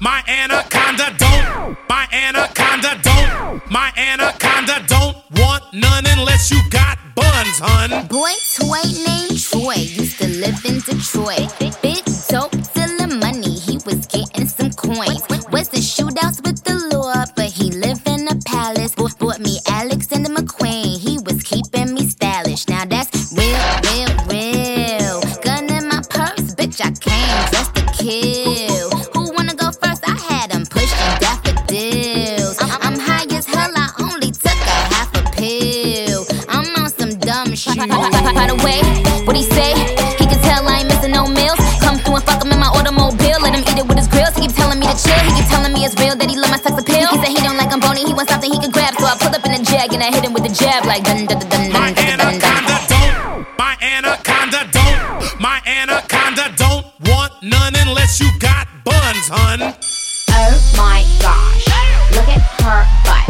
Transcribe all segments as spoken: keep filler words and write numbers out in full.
My anaconda don't. My anaconda don't. My anaconda don't want none unless you got buns, hun. Boy toy named Troy used to live in Detroit. Big dope dealing money, he was getting some coins. Was the shootouts with the law, but he lived in a palace. Bought me Alexander McQueen, he was keeping me stylish. Now that's real, real, real. Gun in my purse, bitch, I came dressed to kill. Who wanna go first? I had him pushing daffodils. I'm, I'm high as hell, I only took a half a pill. I'm on some dumb shit. By the way, what he say? He can tell I ain't missing no meals. Come through and fuck him in my automobile. Let him eat it with his grills. He keep telling me to chill. He keep telling me it's real that he love my sex appeal. He said he don't like I'm bony, he wants something he can grab. So I pull up in a jag and I hit him with the jab like dun dun dun dun My dun dun dun anaconda don't. My anaconda don't. My anaconda don't want none unless you got buns, hun. Oh my gosh, look at her butt.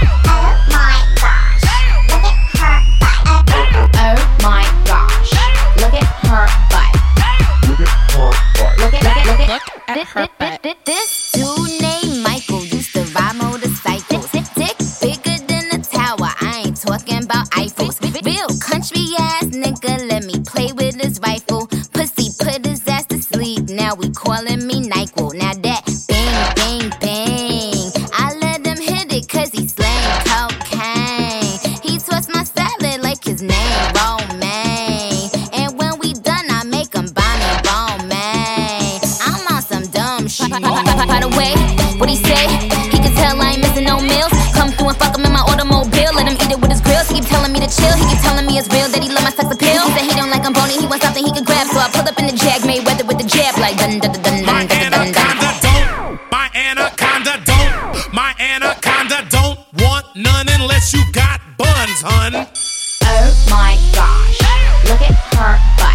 Oh my gosh, look at her butt. Oh my gosh, look at her butt. Look at her butt. Look at, look at, look at, Look at her butt. This dude named Michael used to ride motorcycles. Dick bigger than a tower, I ain't talking about Eiffels. Real country ass nigga, let me play with his rifle. Pussy put his ass to sleep, now we calling me NyQuil. Now that bang, bang, bang, I let him hit it cause he slang cocaine. He twists my salad like his name Romaine. And when we done, I make him buy me Romaine. I'm on some dumb shit. By the way, what he say? He can tell I ain't missing no meals. Come through and fuck him in my automobile. Let him eat it with his grills. He keep telling me to chill. He keep telling me it's real that he love my sex appeal. He said he don't like I'm bony, he wants something he can grab. So I pull up in the jag, Mayweather with the jab like dun dun dun dun My dun dun dun dun. anaconda don't. My anaconda don't. My anaconda don't want none unless you got buns, hun. oh my gosh, look at her butt.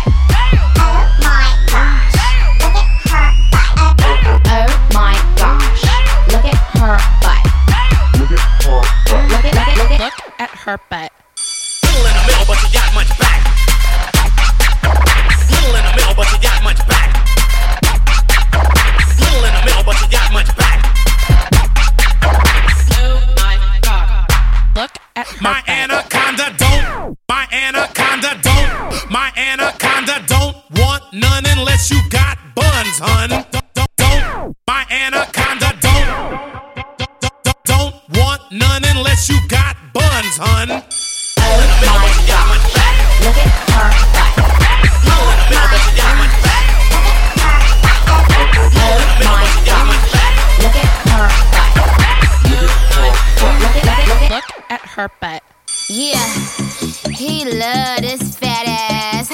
Oh my gosh, look at her butt. Oh my gosh, look at her butt. Look at her butt. Look at, look at, look at. Look at her butt. Little in the middle, but you got much back. Little in the middle, but you got much back. Little in the middle, but you got much back. Look at her My butt. anaconda don't. My anaconda don't. My anaconda don't want none unless you got buns, hun. Don't, don't, don't. My anaconda don't. Don't, don't, don't want none unless you got buns, hun. Oh my gosh, look at her butt. Oh my gosh, oh my gosh, look at her butt. Look at, look at, look at. Look at her butt. Yeah, he love this fat ass.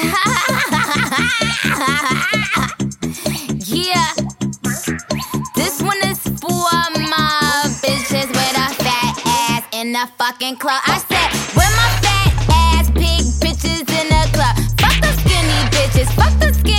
Yeah, this one is for my bitches with a fat ass in the fucking club. I said, where my fat ass big bitches in the club? Fuck the skinny bitches, fuck the skinny